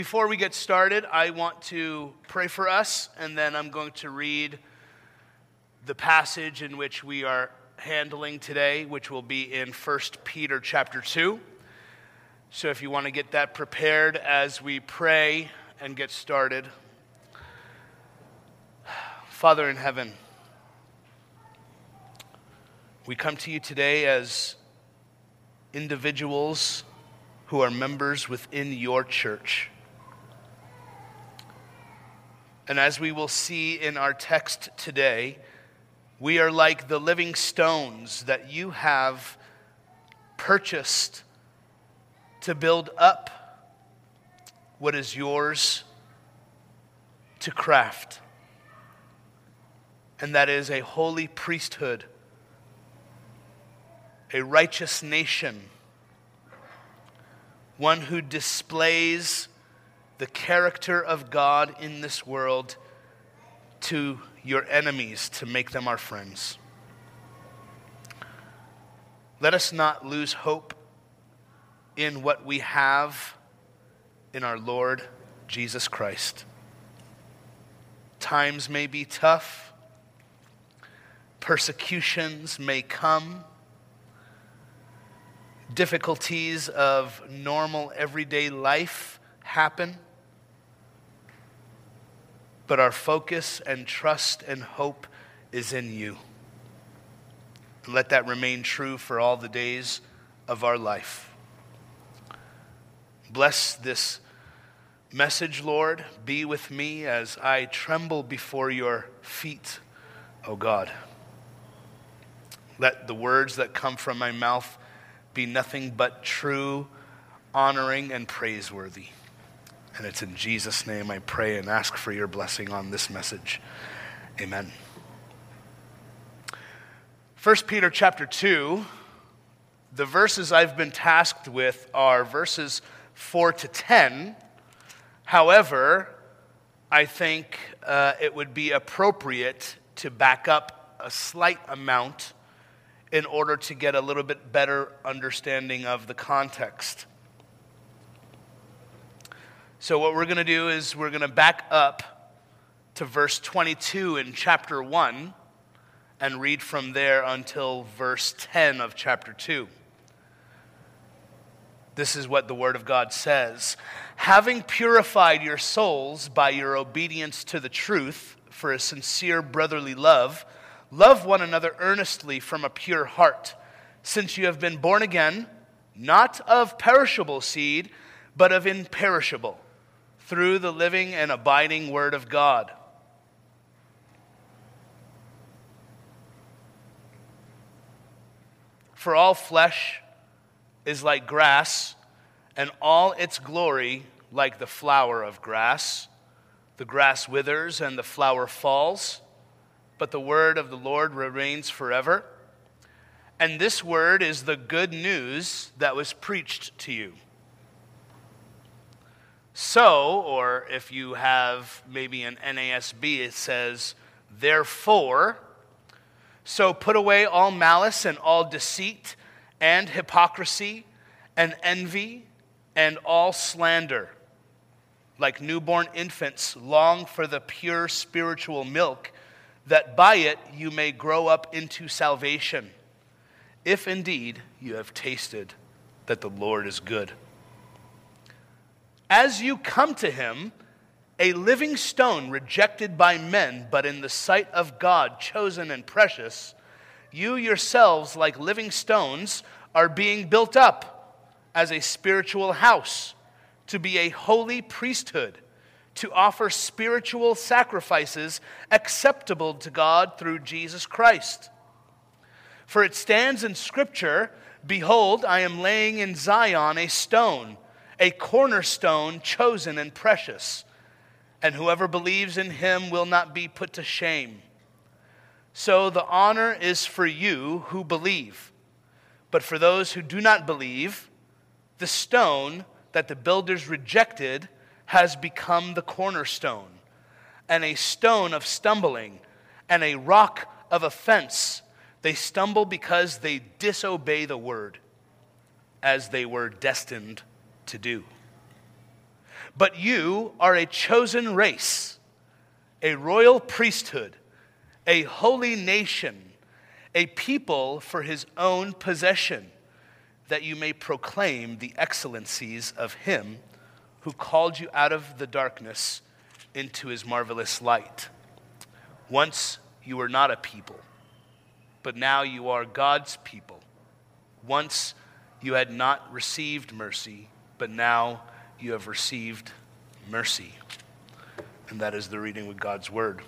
Before we get started, I want to pray for us, and then I'm going to read the passage in which we are handling today, which will be in 1 Peter chapter 2. So if you want to get that prepared as we pray and get started. Father in heaven, we come to you today as individuals who are members within your church. And as we will see in our text today, we are like the living stones that you have purchased to build up what is yours to craft. And that is a holy priesthood, a righteous nation, one who displays the character of God in this world to your enemies to make them our friends. Let us not lose hope in what we have in our Lord Jesus Christ. Times may be tough. Persecutions may come. Difficulties of normal everyday life happen. But our focus and trust and hope is in you. And let that remain true for all the days of our life. Bless this message, Lord. Be with me as I tremble before your feet, O God. Let the words that come from my mouth be nothing but true, honoring, and praiseworthy. And it's in Jesus' name I pray and ask for your blessing on this message. Amen. 1 Peter chapter 2, the verses I've been tasked with are verses 4 to 10. However, I think it would be appropriate to back up a slight amount in order to get a little bit better understanding of the context. So what we're going to do is we're going to back up to verse 22 in chapter 1 and read from there until verse 10 of chapter 2. This is what the Word of God says. Having purified your souls by your obedience to the truth for a sincere brotherly love, love one another earnestly from a pure heart, since you have been born again, not of perishable seed, but of imperishable, through the living and abiding Word of God. For all flesh is like grass, and all its glory like the flower of grass. The grass withers and the flower falls, but the word of the Lord remains forever. And this word is the good news that was preached to you. So, or if you have maybe an NASB, it says, therefore, so put away all malice and all deceit and hypocrisy and envy and all slander. Like newborn infants, long for the pure spiritual milk, that by it you may grow up into salvation, if indeed you have tasted that the Lord is good. As you come to him, a living stone rejected by men, but in the sight of God chosen and precious, you yourselves, like living stones, are being built up as a spiritual house, to be a holy priesthood, to offer spiritual sacrifices acceptable to God through Jesus Christ. For it stands in Scripture, behold, I am laying in Zion a stone, a cornerstone chosen and precious, and whoever believes in him will not be put to shame. So the honor is for you who believe. But for those who do not believe, the stone that the builders rejected has become the cornerstone, and a stone of stumbling, and a rock of offense. They stumble because they disobey the word, as they were destined to do. But you are a chosen race, a royal priesthood, a holy nation, a people for his own possession, that you may proclaim the excellencies of him who called you out of the darkness into his marvelous light. Once you were not a people, but now you are God's people. Once you had not received mercy, but now you have received mercy. And that is the reading of God's word.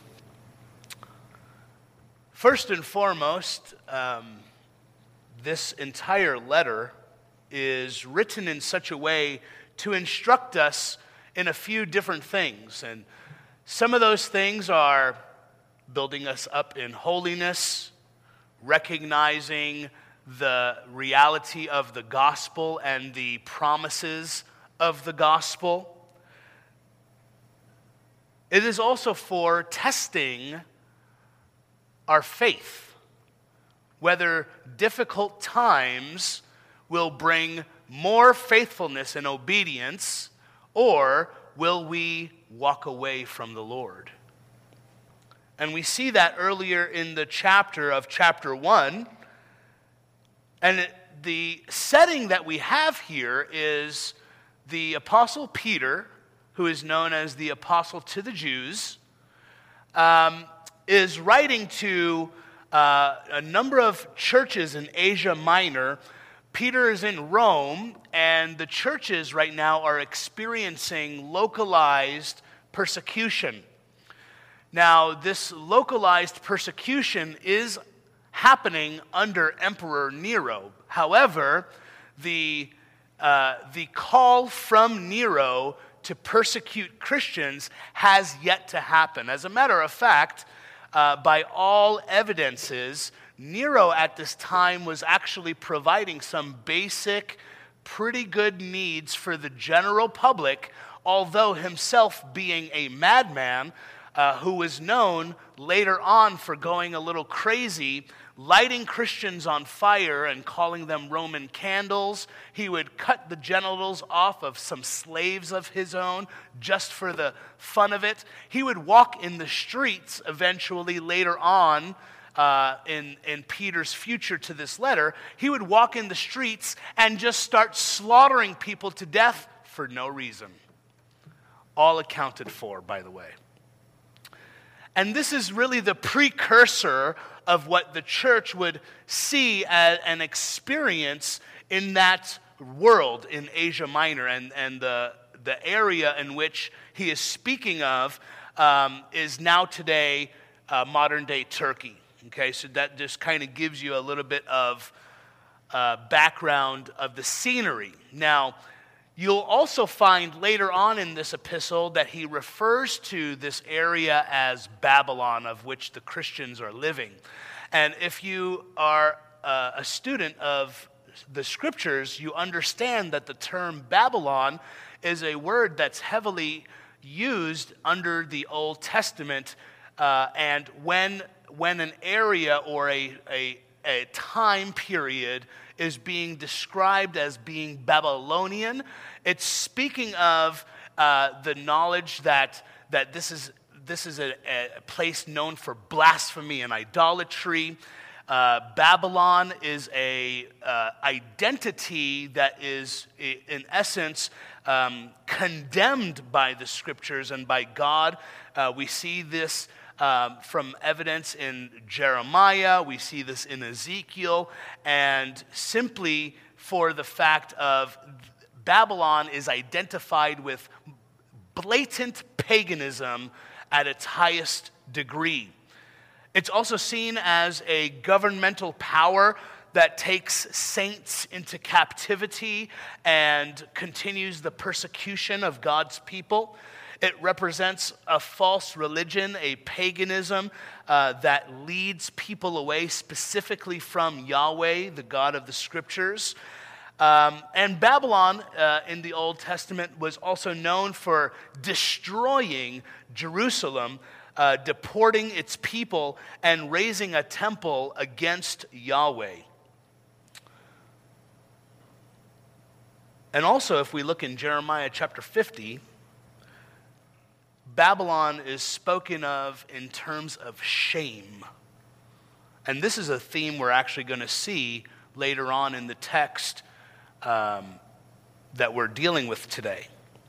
First and foremost, this entire letter is written in such a way to instruct us in a few different things. And some of those things are building us up in holiness, recognizing the reality of the gospel and the promises of the gospel. It is also for testing our faith, whether difficult times will bring more faithfulness and obedience, or will we walk away from the Lord? And we see that earlier in the chapter of chapter 1. And the setting that we have here is the Apostle Peter, who is known as the Apostle to the Jews, is writing to a number of churches in Asia Minor. Peter is in Rome, and the churches right now are experiencing localized persecution. Now, this localized persecution is happening under Emperor Nero. However, the call from Nero to persecute Christians has yet to happen. As a matter of fact, by all evidences, Nero at this time was actually providing some basic, pretty good needs for the general public, although himself being a madman who was known later on for going a little crazy, lighting Christians on fire and calling them Roman candles. He would cut the genitals off of some slaves of his own just for the fun of it. He would walk in the streets eventually later on in Peter's future to this letter. He would walk in the streets and just start slaughtering people to death for no reason. All accounted for, by the way. And this is really the precursor of what the church would see and experience in that world in Asia Minor. And the area in which he is speaking of is now today modern-day Turkey. Okay, so that just kind of gives you a little bit of background of the scenery. Now, you'll also find later on in this epistle that he refers to this area as Babylon, of which the Christians are living. And if you are a student of the scriptures, you understand that the term Babylon is a word that's heavily used under the Old Testament. And when an area or a time period is being described as being Babylonian, it's speaking of the knowledge that this is a place known for blasphemy and idolatry. Babylon is a identity that is, in essence, condemned by the scriptures and by God. We see this from evidence in Jeremiah, we see this in Ezekiel, and simply for the fact of Babylon is identified with blatant paganism at its highest degree. It's also seen as a governmental power that takes saints into captivity and continues the persecution of God's people. It represents a false religion, a paganism that leads people away specifically from Yahweh, the God of the Scriptures. And Babylon in the Old Testament was also known for destroying Jerusalem, deporting its people, and raising a temple against Yahweh. And also, if we look in Jeremiah chapter 50, Babylon is spoken of in terms of shame. And this is a theme we're actually going to see later on in the text that we're dealing with today.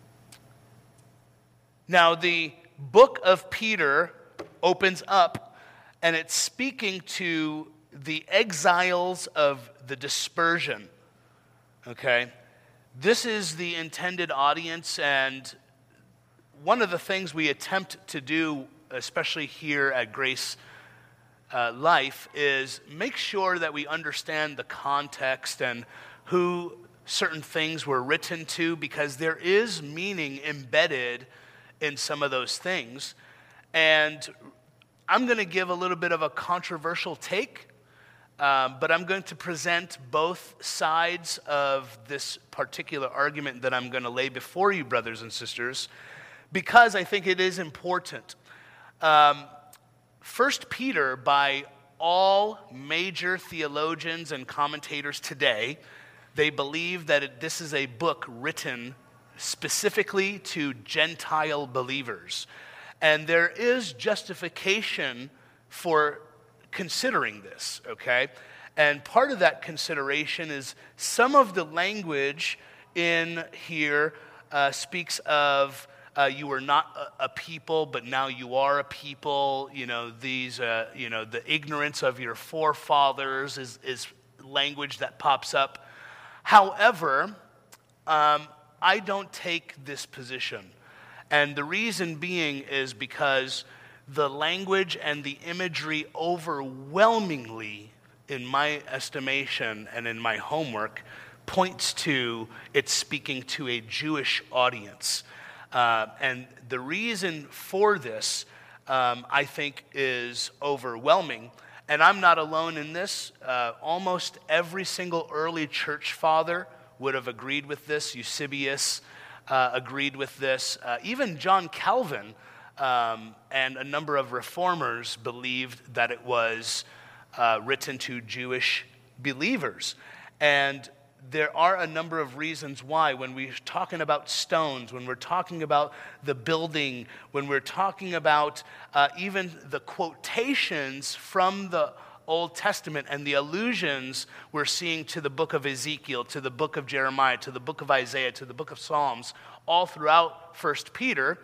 Now, the book of Peter opens up, and it's speaking to the exiles of the dispersion. Okay? This is the intended audience, and one of the things we attempt to do, especially here at Grace Life, is make sure that we understand the context and who certain things were written to, because there is meaning embedded in some of those things. And I'm going to give a little bit of a controversial take, but I'm going to present both sides of this particular argument that I'm going to lay before you, brothers and sisters, because I think it is important. 1 Peter, by all major theologians and commentators today, they believe that this is a book written specifically to Gentile believers. And there is justification for considering this, okay? And part of that consideration is some of the language in here speaks of you were not a people, but now you are a people. The ignorance of your forefathers is language that pops up. However, I don't take this position. And the reason being is because the language and the imagery overwhelmingly, in my estimation and in my homework, points to it speaking to a Jewish audience. And the reason for this, I think, is overwhelming. And I'm not alone in this. Almost every single early church father would have agreed with this. Eusebius agreed with this. Even John Calvin and a number of reformers believed that it was written to Jewish believers. And there are a number of reasons why. When we're talking about stones, when we're talking about the building, when we're talking about even the quotations from the Old Testament and the allusions we're seeing to the book of Ezekiel, to the book of Jeremiah, to the book of Isaiah, to the book of Psalms, all throughout 1 Peter,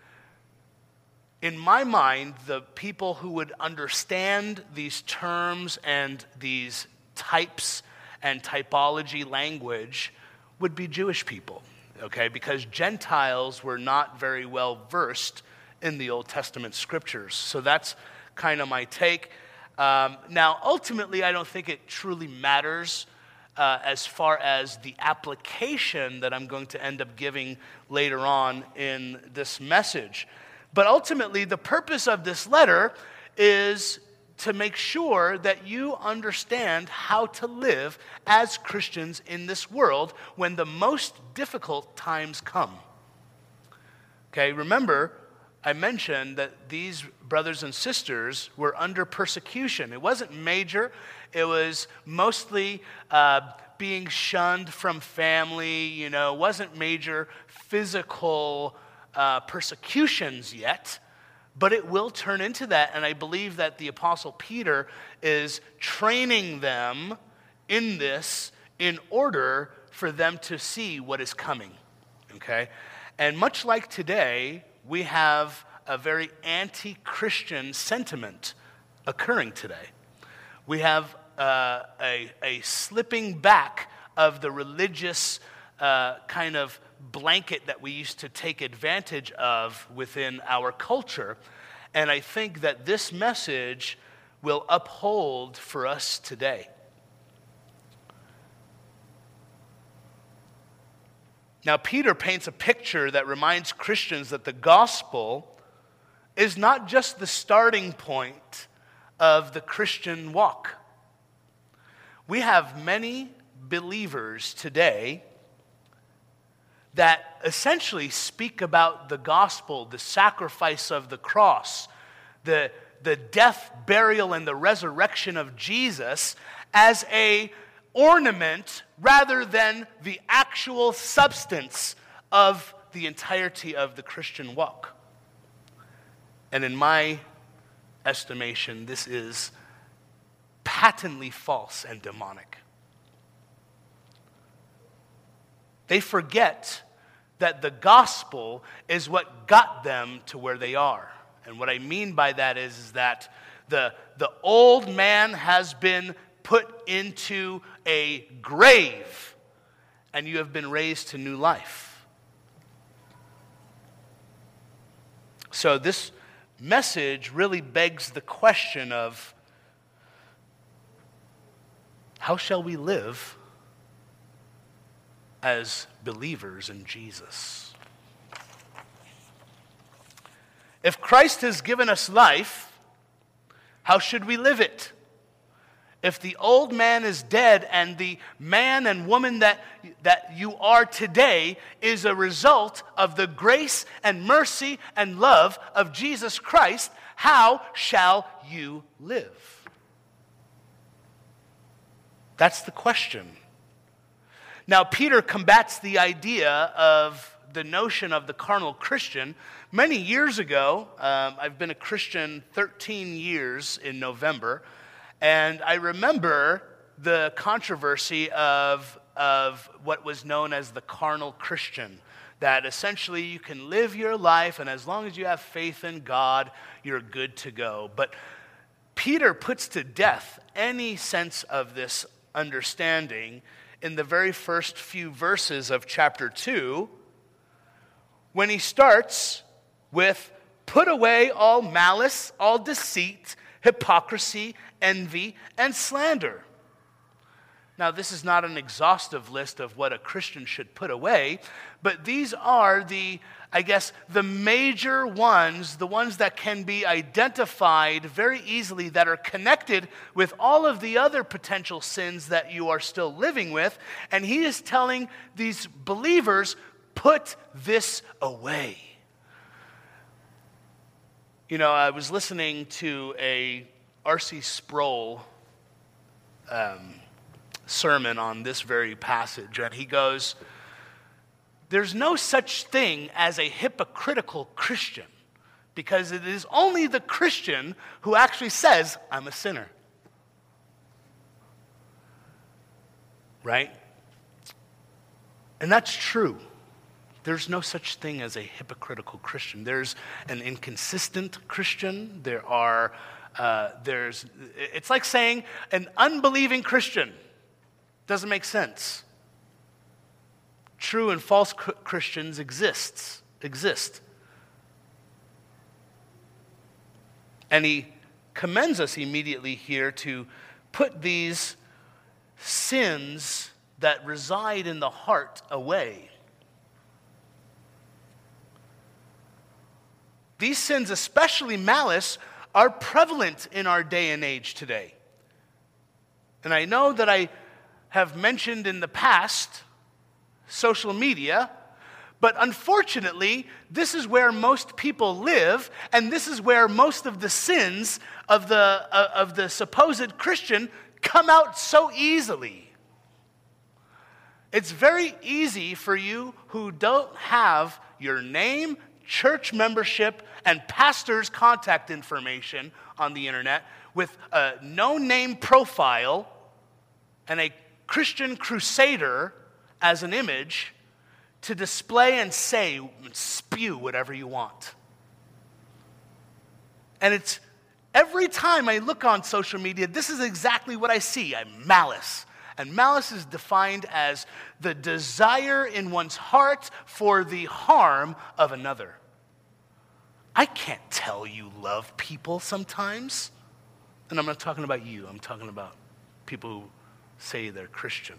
in my mind, the people who would understand these terms and these types and typology language would be Jewish people, okay? Because Gentiles were not very well versed in the Old Testament scriptures. So that's kind of my take. Now, ultimately, I don't think it truly matters as far as the application that I'm going to end up giving later on in this message. But ultimately, the purpose of this letter is to make sure that you understand how to live as Christians in this world when the most difficult times come. Okay, remember, I mentioned that these brothers and sisters were under persecution. It wasn't major. It was mostly being shunned from family. It wasn't major physical persecutions yet. But it will turn into that, and I believe that the Apostle Peter is training them in this in order for them to see what is coming, okay? And much like today, we have a very anti-Christian sentiment occurring today. We have a slipping back of the religious kind of blanket that we used to take advantage of within our culture. And I think that this message will uphold for us today. Now, Peter paints a picture that reminds Christians that the gospel is not just the starting point of the Christian walk. We have many believers today that essentially speak about the gospel, the sacrifice of the cross, the death, burial, and the resurrection of Jesus as an ornament rather than the actual substance of the entirety of the Christian walk. And in my estimation, this is patently false and demonic. They forget that the gospel is what got them to where they are. And what I mean by that is that the old man has been put into a grave, and you have been raised to new life. So this message really begs the question of, how shall we live as believers in Jesus? If Christ has given us life, how should we live it? If the old man is dead and the man and woman that you are today is a result of the grace and mercy and love of Jesus Christ, how shall you live? That's the question. Now, Peter combats the idea of the notion of the carnal Christian. Many years ago, I've been a Christian 13 years in November, and I remember the controversy of what was known as the carnal Christian, that essentially you can live your life, and as long as you have faith in God, you're good to go. But Peter puts to death any sense of this understanding in the very first few verses of chapter 2, when he starts with, "Put away all malice, all deceit, hypocrisy, envy, and slander." Now, this is not an exhaustive list of what a Christian should put away, but these are the major ones, the ones that can be identified very easily, that are connected with all of the other potential sins that you are still living with. And he is telling these believers, put this away. You know, I was listening to a R.C. Sproul sermon on this very passage, and he goes, there's no such thing as a hypocritical Christian, because it is only the Christian who actually says, I'm a sinner. Right? And that's true. There's no such thing as a hypocritical Christian. There's an inconsistent Christian. It's like saying an unbelieving Christian. Doesn't make sense. True and false Christians exist. And he commends us immediately here to put these sins that reside in the heart away. These sins, especially malice, are prevalent in our day and age today. And I know that I have mentioned in the past social media, but unfortunately, this is where most people live, and this is where most of the sins of the supposed Christian come out so easily. It's very easy for you who don't have your name, church membership, and pastor's contact information on the internet, with a no-name profile and a Christian crusader as an image, to display and say and spew whatever you want. And it's every time I look on social media, this is exactly what I see. Malice. And malice is defined as the desire in one's heart for the harm of another. I can't tell you love people sometimes. And I'm not talking about you. I'm talking about people who say they're Christian.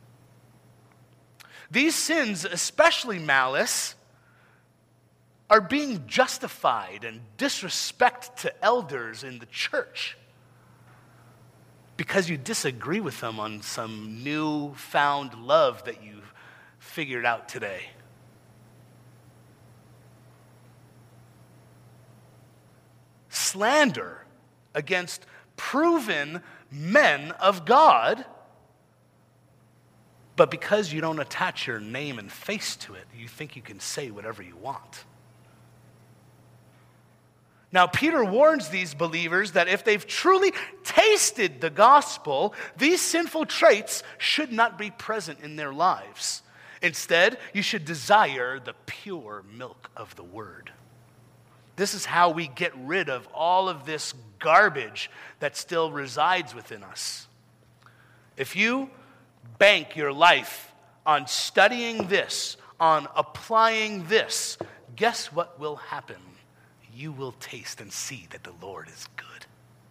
These sins, especially malice, are being justified in disrespect to elders in the church because you disagree with them on some newfound love that you've figured out today. Slander against proven men of God, but because you don't attach your name and face to it, you think you can say whatever you want. Now, Peter warns these believers that if they've truly tasted the gospel, these sinful traits should not be present in their lives. Instead, you should desire the pure milk of the word. This is how we get rid of all of this garbage that still resides within us. If you bank your life on studying this, on applying this, guess what will happen? You will taste and see that the Lord is good.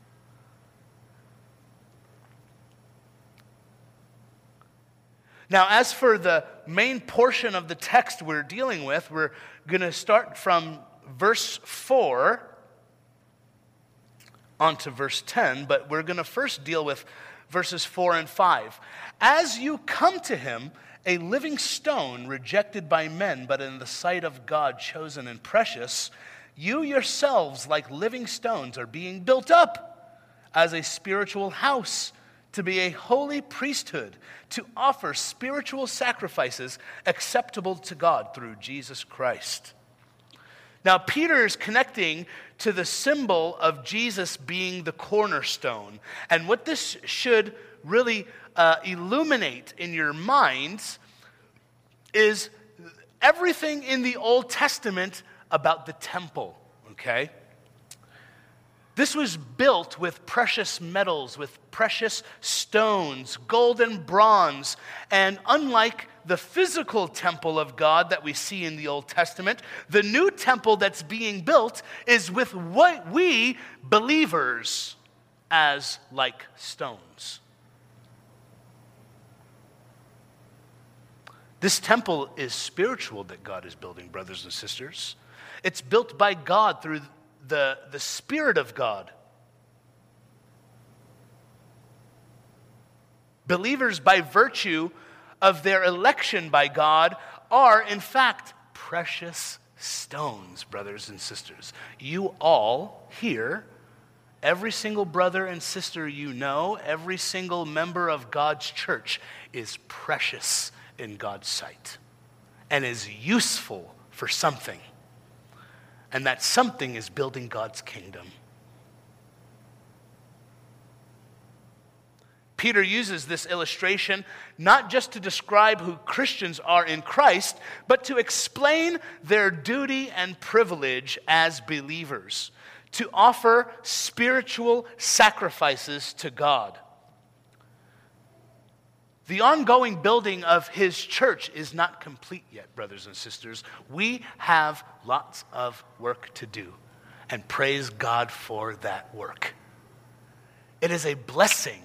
Now, as for the main portion of the text we're dealing with, we're going to start from verse 4 onto verse 10, but we're going to first deal with verses 4 and 5. As you come to him, a living stone rejected by men, but in the sight of God chosen and precious, you yourselves, like living stones, are being built up as a spiritual house, to be a holy priesthood, to offer spiritual sacrifices acceptable to God through Jesus Christ. Now, Peter is connecting to the symbol of Jesus being the cornerstone. And what this should really illuminate in your minds is everything in the Old Testament about the temple, okay? This was built with precious metals, with precious stones, gold and bronze. And unlike the physical temple of God that we see in the Old Testament, the new temple that's being built is with what we believers as like stones. This temple is spiritual that God is building, brothers and sisters. It's built by God through the Spirit of God. Believers, by virtue of their election by God, are in fact precious stones, brothers and sisters. You all here, every single brother and sister you know, every single member of God's church is precious in God's sight and is useful for something. And that something is building God's kingdom. Peter uses this illustration not just to describe who Christians are in Christ, but to explain their duty and privilege as believers, to offer spiritual sacrifices to God. The ongoing building of his church is not complete yet, brothers and sisters. We have lots of work to do, and praise God for that work. It is a blessing.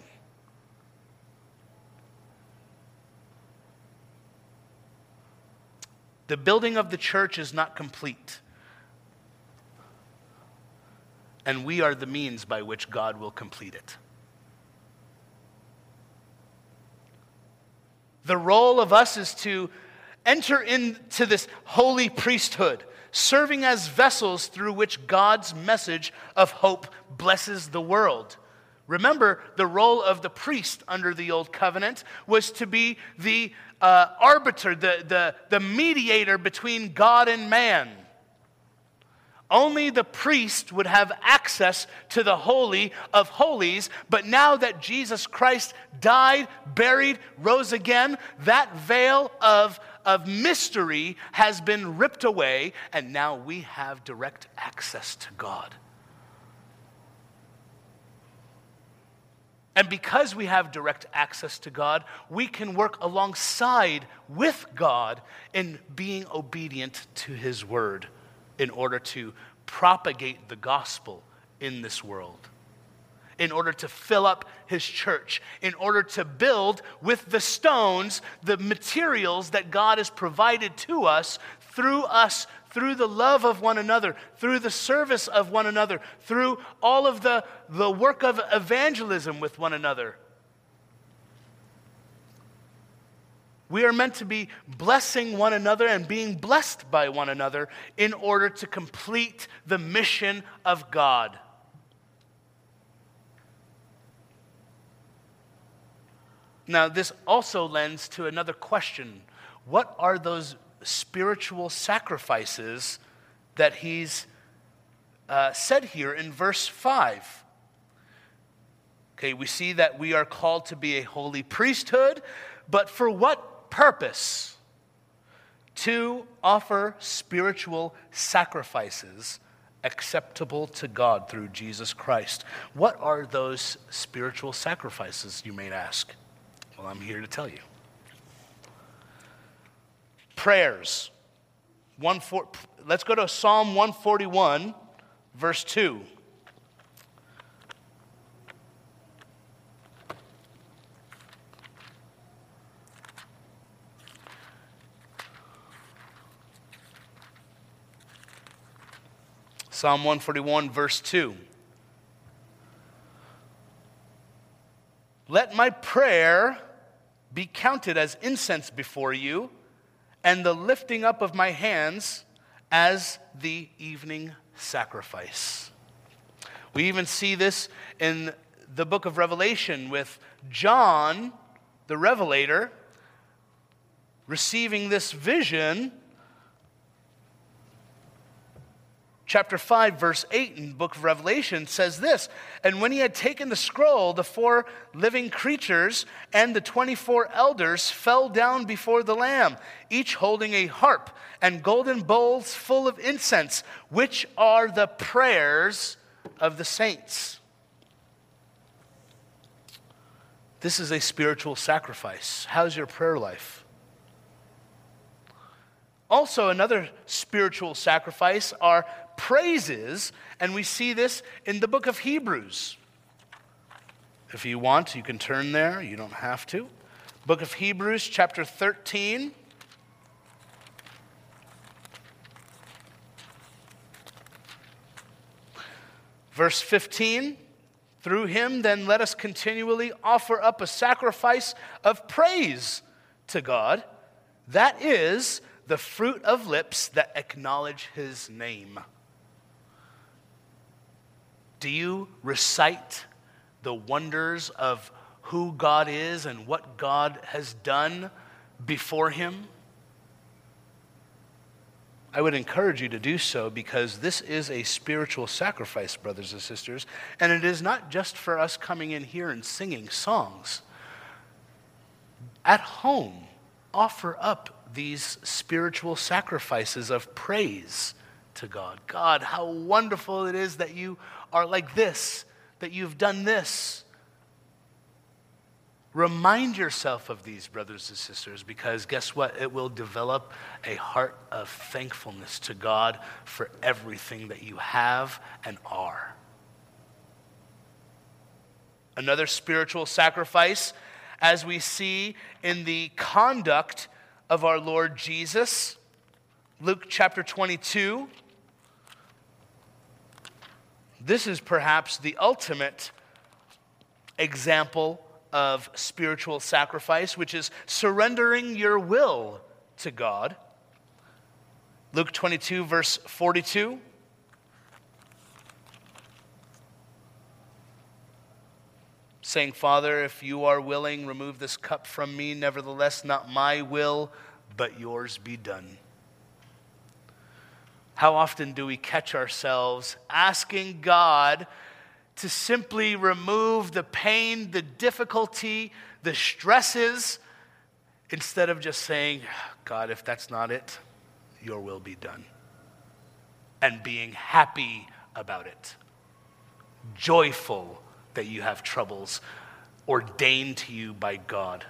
The building of the church is not complete, and we are the means by which God will complete it. The role of us is to enter into this holy priesthood, serving as vessels through which God's message of hope blesses the world. Remember, the role of the priest under the Old Covenant was to be the arbiter, the mediator between God and man. Only the priest would have access to the Holy of Holies, but now that Jesus Christ died, buried, rose again, that veil of mystery has been ripped away, and now we have direct access to God. And because we have direct access to God, we can work alongside with God in being obedient to his word, in order to propagate the gospel in this world, in order to fill up his church, in order to build with the stones, the materials that God has provided to us, through the love of one another, through the service of one another, through all of the work of evangelism with one another. We are meant to be blessing one another and being blessed by one another in order to complete the mission of God. Now, this also lends to another question. What are those spiritual sacrifices that he's said here in verse 5. Okay, we see that we are called to be a holy priesthood, but for what purpose? To offer spiritual sacrifices acceptable to God through Jesus Christ. What are those spiritual sacrifices, you may ask? Well, I'm here to tell you. Prayers. Let's go to Psalm 141, verse 2. Psalm 141, verse 2. Let my prayer be counted as incense before you, and the lifting up of my hands as the evening sacrifice. We even see this in the book of Revelation with John, the Revelator, receiving this vision. Chapter 5, verse 8 in the book of Revelation says this, and when he had taken the scroll, the 4 living creatures and the 24 elders fell down before the Lamb, each holding a harp and golden bowls full of incense, which are the prayers of the saints. This is a spiritual sacrifice. How's your prayer life? Also, another spiritual sacrifice are praises, and we see this in the book of Hebrews. If you want, you can turn there. You don't have to. Book of Hebrews, chapter 13. Verse 15. Through him, then, let us continually offer up a sacrifice of praise to God. That is the fruit of lips that acknowledge his name. Do you recite the wonders of who God is and what God has done before him? I would encourage you to do so, because this is a spiritual sacrifice, brothers and sisters, and it is not just for us coming in here and singing songs. At home, offer up these spiritual sacrifices of praise to God. God, how wonderful it is that you are like this, that you've done this. Remind yourself of these, brothers and sisters, because guess what? It will develop a heart of thankfulness to God for everything that you have and are. Another spiritual sacrifice, as we see in the conduct of our Lord Jesus, Luke chapter 22. This is perhaps the ultimate example of spiritual sacrifice, which is surrendering your will to God. Luke 22, verse 42. Saying, Father, if you are willing, remove this cup from me. Nevertheless, not my will, but yours be done. How often do we catch ourselves asking God to simply remove the pain, the difficulty, the stresses, instead of just saying, God, if that's not it, your will be done. And being happy about it. Joyful that you have troubles ordained to you by God.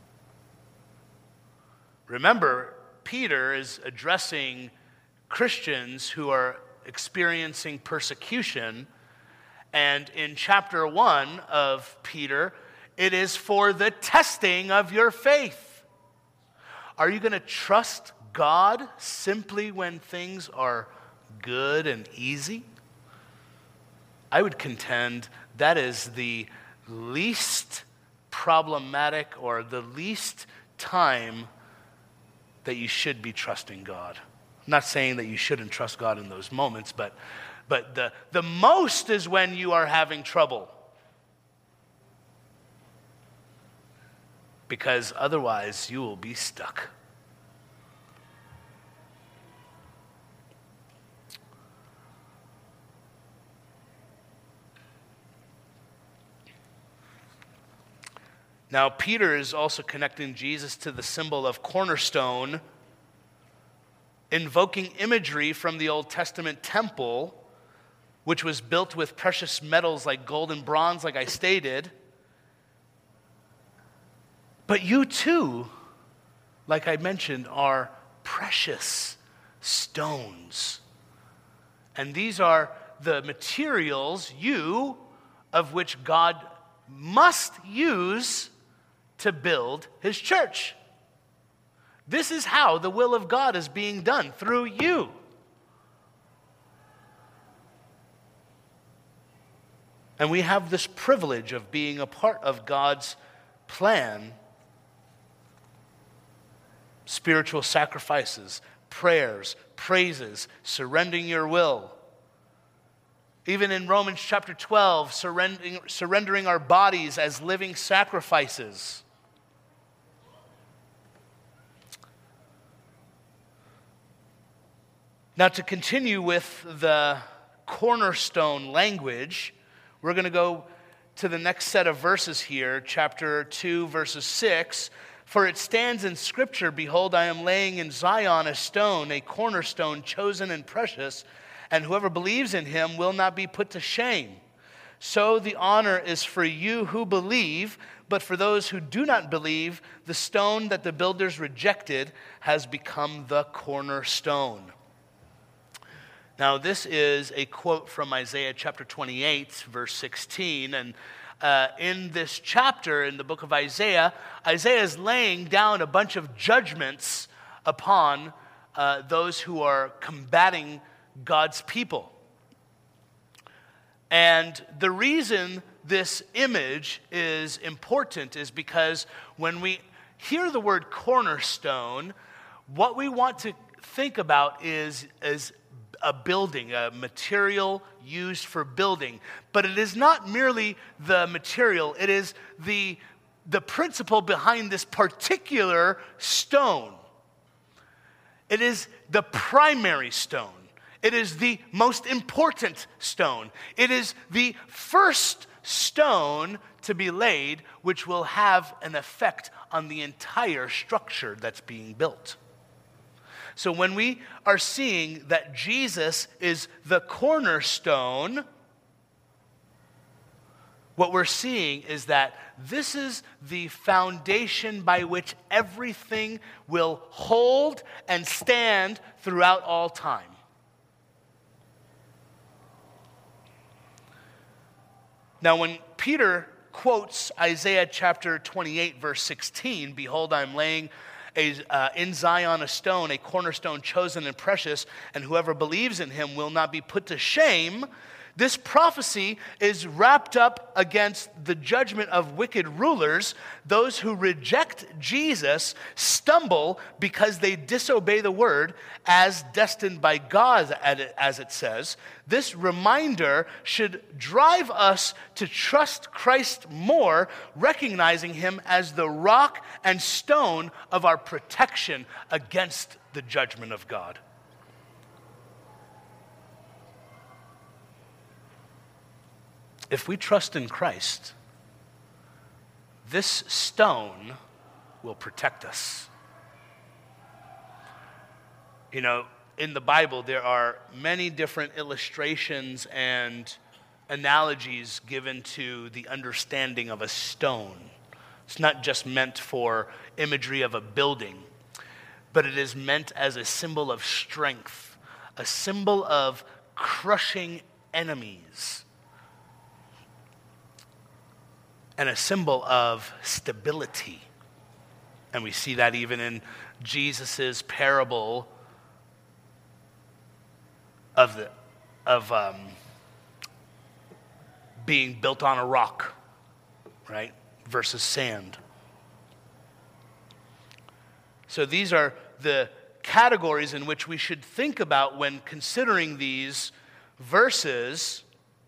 Remember, Peter is addressing Christians who are experiencing persecution, and in chapter 1 of Peter, it is for the testing of your faith. Are you going to trust God simply when things are good and easy? I would contend that is the least problematic or the least time that you should be trusting God. I'm not saying that you shouldn't trust God in those moments, but the most is when you are having trouble. Because otherwise you will be stuck. Now, Peter is also connecting Jesus to the symbol of cornerstone, invoking imagery from the Old Testament temple, which was built with precious metals like gold and bronze, like I stated. But you too, like I mentioned, are precious stones. And these are the materials, of which God must use to build his church. This is how the will of God is being done, through you. And we have this privilege of being a part of God's plan. Spiritual sacrifices, prayers, praises, surrendering your will. Even in Romans chapter 12, surrendering our bodies as living sacrifices. Now, to continue with the cornerstone language, we're going to go to the next set of verses here, chapter 2, verses 6. For it stands in Scripture, behold, I am laying in Zion a stone, a cornerstone chosen and precious, and whoever believes in him will not be put to shame. So the honor is for you who believe, but for those who do not believe, the stone that the builders rejected has become the cornerstone. Now, this is a quote from Isaiah chapter 28, verse 16, and in this chapter, in the book of Isaiah, Isaiah is laying down a bunch of judgments upon those who are combating God's people. And the reason this image is important is because when we hear the word cornerstone, what we want to think about is a building, a material used for building. But it is not merely the material, it is the principle behind this particular stone. It is the primary stone. It is the most important stone. It is the first stone to be laid, which will have an effect on the entire structure that's being built. So when we are seeing that Jesus is the cornerstone, what we're seeing is that this is the foundation by which everything will hold and stand throughout all time. Now, when Peter quotes Isaiah chapter 28, verse 16, behold, I'm laying in Zion a stone, a cornerstone chosen and precious, and whoever believes in him will not be put to shame. This prophecy is wrapped up against the judgment of wicked rulers. Those who reject Jesus stumble because they disobey the word as destined by God, as it says. This reminder should drive us to trust Christ more, recognizing him as the rock and stone of our protection against the judgment of God. If we trust in Christ, this stone will protect us. You know, in the Bible, there are many different illustrations and analogies given to the understanding of a stone. It's not just meant for imagery of a building, but it is meant as a symbol of strength, a symbol of crushing enemies, and a symbol of stability. And we see that even in Jesus' parable of being built on a rock, right, versus sand. So these are the categories in which we should think about when considering these verses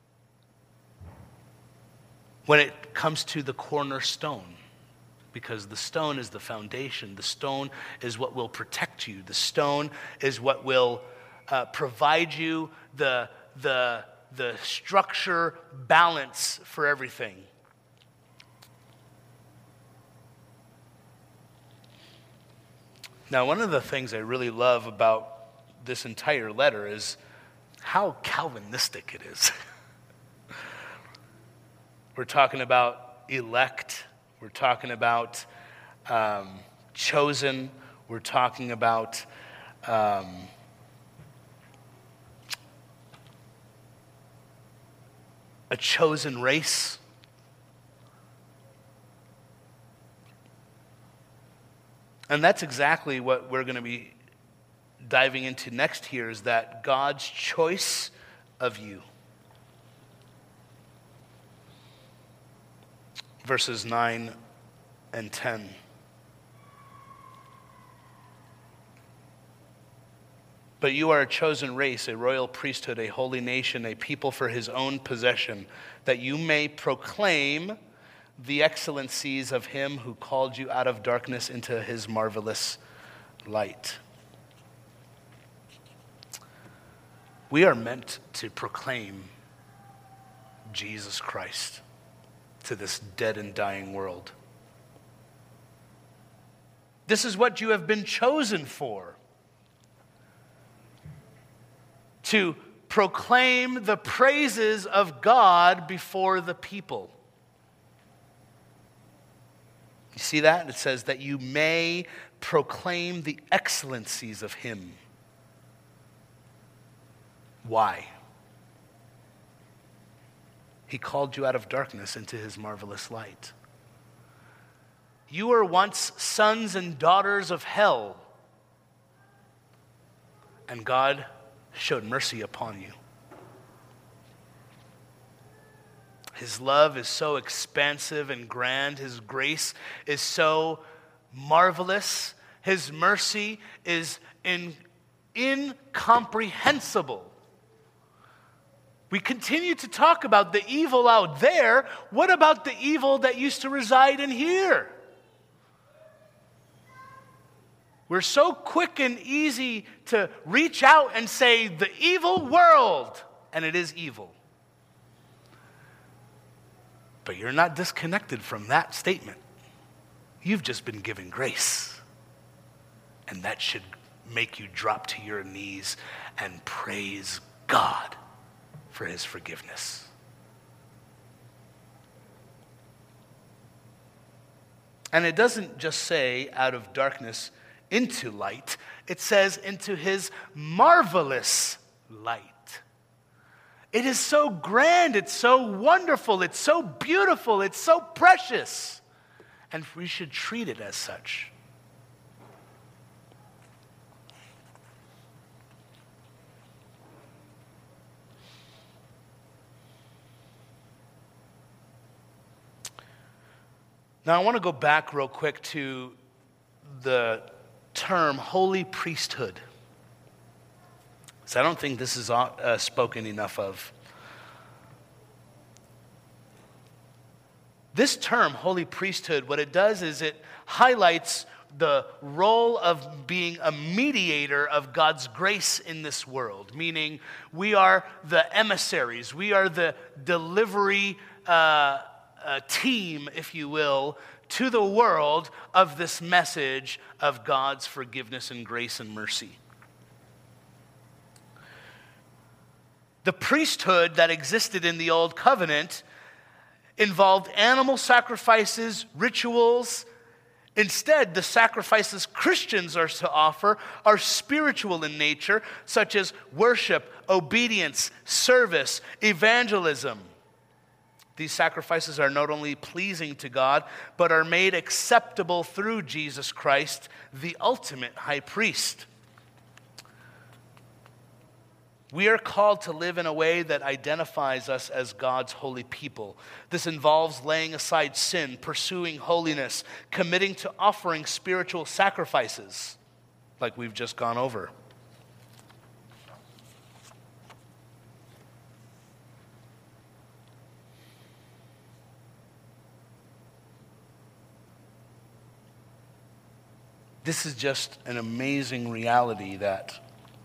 when it comes to the cornerstone, because the stone is the foundation. The stone is what will protect you. The stone is what will provide you the structure, balance for everything. Now, one of the things I really love about this entire letter is how Calvinistic it is. We're talking about elect. We're talking about chosen. We're talking about a chosen race. And that's exactly what we're going to be diving into next here, is that God's choice of you. Verses 9 and 10. But you are a chosen race, a royal priesthood, a holy nation, a people for his own possession, that you may proclaim the excellencies of him who called you out of darkness into his marvelous light. We are meant to proclaim Jesus Christ to this dead and dying world. This is what you have been chosen for. To proclaim the praises of God before the people. You see that? It says that you may proclaim the excellencies of him. Why? He called you out of darkness into his marvelous light. You were once sons and daughters of hell, and God showed mercy upon you. His love is so expansive and grand. His grace is so marvelous. His mercy is incomprehensible. We continue to talk about the evil out there. What about the evil that used to reside in here? We're so quick and easy to reach out and say, the evil world, and it is evil. But you're not disconnected from that statement. You've just been given grace. And that should make you drop to your knees and praise God for his forgiveness. And it doesn't just say out of darkness into light. It says into his marvelous light. It is so grand, it's so wonderful, it's so beautiful, it's so precious. And we should treat it as such. Now I want to go back real quick to the term holy priesthood. So I don't think this is spoken enough of. This term, holy priesthood, what it does is it highlights the role of being a mediator of God's grace in this world, meaning we are the emissaries, we are the delivery team, if you will, to the world of this message of God's forgiveness and grace and mercy. The priesthood that existed in the Old Covenant involved animal sacrifices, rituals. Instead, the sacrifices Christians are to offer are spiritual in nature, such as worship, obedience, service, evangelism. These sacrifices are not only pleasing to God, but are made acceptable through Jesus Christ, the ultimate high priest. We are called to live in a way that identifies us as God's holy people. This involves laying aside sin, pursuing holiness, committing to offering spiritual sacrifices, like we've just gone over. This is just an amazing reality that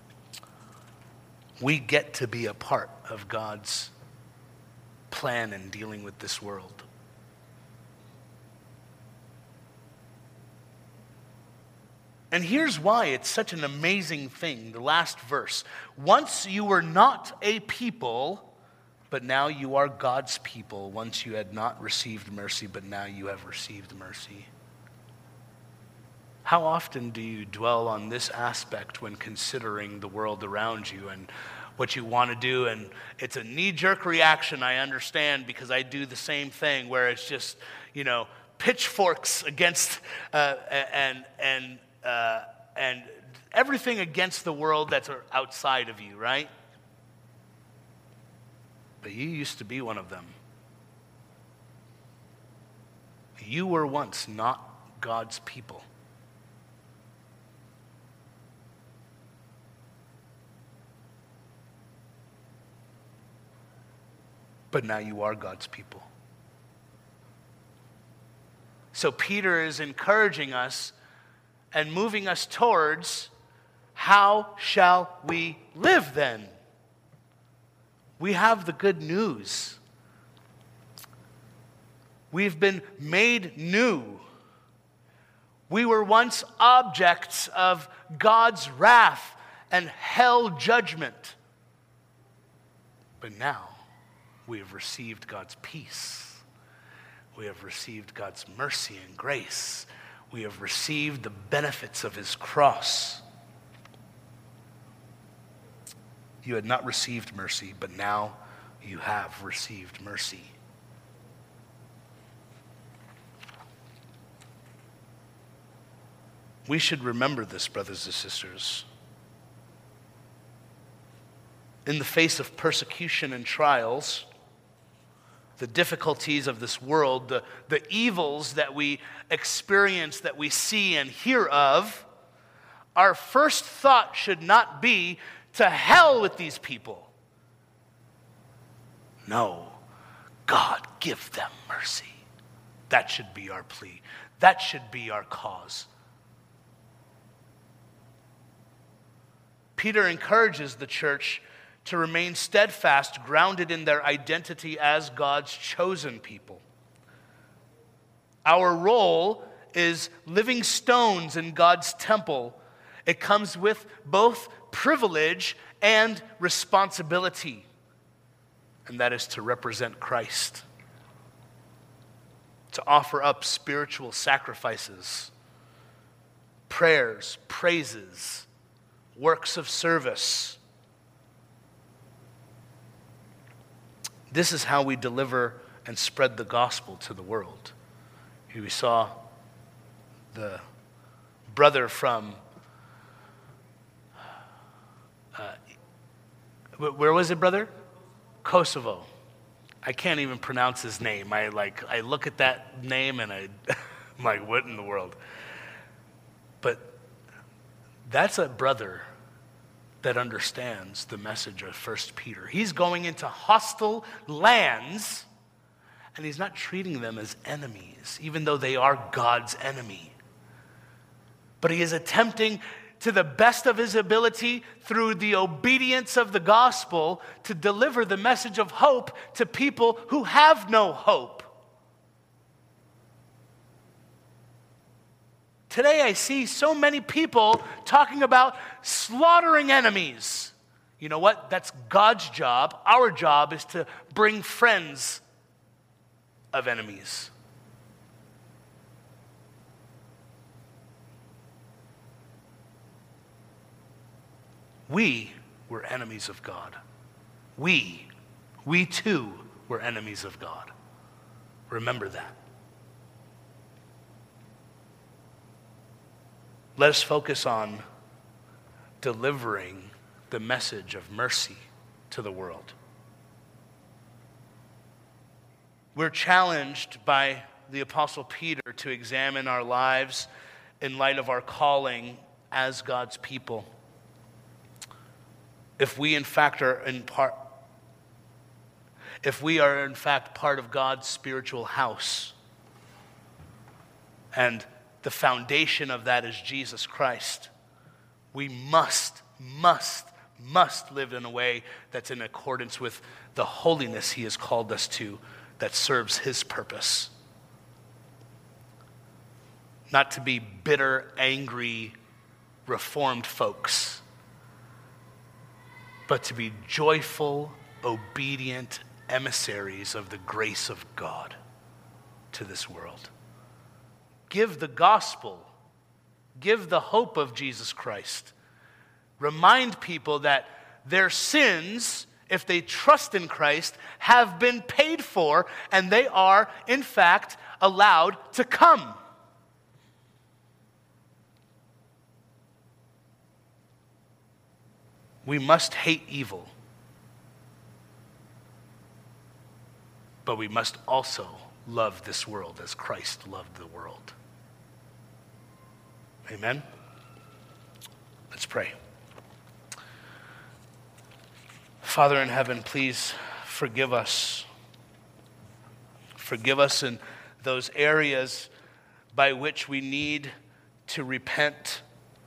we get to be a part of God's plan in dealing with this world. And here's why it's such an amazing thing, the last verse. Once you were not a people, but now you are God's people. Once you had not received mercy, but now you have received mercy. How often do you dwell on this aspect when considering the world around you and what you want to do? And it's a knee-jerk reaction, I understand, because I do the same thing where it's just, pitchforks against and everything against the world that's outside of you, right? But you used to be one of them. You were once not God's people. But now you are God's people. So Peter is encouraging us and moving us towards, how shall we live then? We have the good news. We've been made new. We were once objects of God's wrath and hell judgment. But now we have received God's peace. We have received God's mercy and grace. We have received the benefits of his cross. You had not received mercy, but now you have received mercy. We should remember this, brothers and sisters. In the face of persecution and trials, the difficulties of this world, the evils that we experience, that we see and hear of, our first thought should not be, to hell with these people. No, God, give them mercy. That should be our plea. That should be our cause. Peter encourages the church to remain steadfast, grounded in their identity as God's chosen people. Our role is living stones in God's temple. It comes with both privilege and responsibility, and that is to represent Christ, to offer up spiritual sacrifices, prayers, praises, works of service. This is how we deliver and spread the gospel to the world. Here we saw the brother from, where was it, brother? Kosovo. I can't even pronounce his name. I look at that name and I'm like, what in the world? But that's a brother that understands the message of 1 Peter. He's going into hostile lands, and he's not treating them as enemies, even though they are God's enemy. But he is attempting, to the best of his ability, through the obedience of the gospel, to deliver the message of hope to people who have no hope. Today I see so many people talking about slaughtering enemies. You know what? That's God's job. Our job is to bring friends of enemies. We were enemies of God. We too were enemies of God. Remember that. Let us focus on delivering the message of mercy to the world. We're challenged by the Apostle Peter to examine our lives in light of our calling as God's people. If we are in fact part of God's spiritual house, and the foundation of that is Jesus Christ, we must live in a way that's in accordance with the holiness he has called us to, that serves his purpose. Not to be bitter, angry reformed folks, but to be joyful, obedient emissaries of the grace of God to this world. Give the gospel, give the hope of Jesus Christ. Remind people that their sins, if they trust in Christ, have been paid for, and they are, in fact, allowed to come. We must hate evil, but we must also love this world as Christ loved the world. Amen? Let's pray. Father in heaven, please forgive us. Forgive us in those areas by which we need to repent,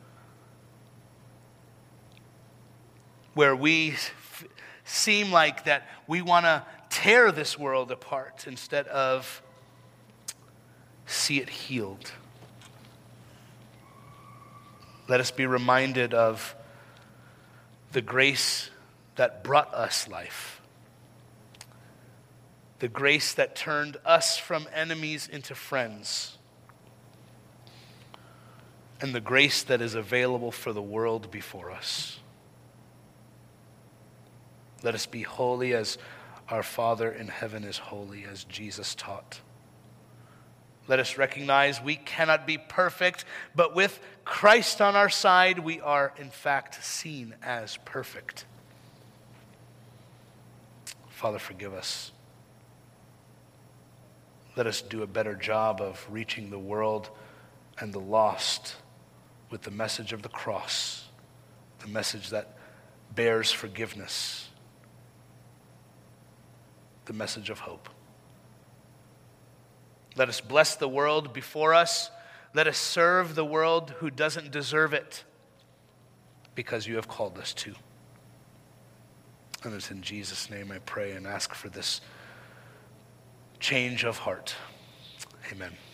where we seem like that we want to tear this world apart instead of see it healed. Let us be reminded of the grace that brought us life, the grace that turned us from enemies into friends, and the grace that is available for the world before us. Let us be holy as our Father in heaven is holy, as Jesus taught. Let us recognize we cannot be perfect, but with Christ on our side, we are in fact seen as perfect. Father, forgive us. Let us do a better job of reaching the world and the lost with the message of the cross, the message that bears forgiveness, the message of hope. Let us bless the world before us. Let us serve the world who doesn't deserve it, because you have called us to. And it's in Jesus' name I pray and ask for this change of heart. Amen.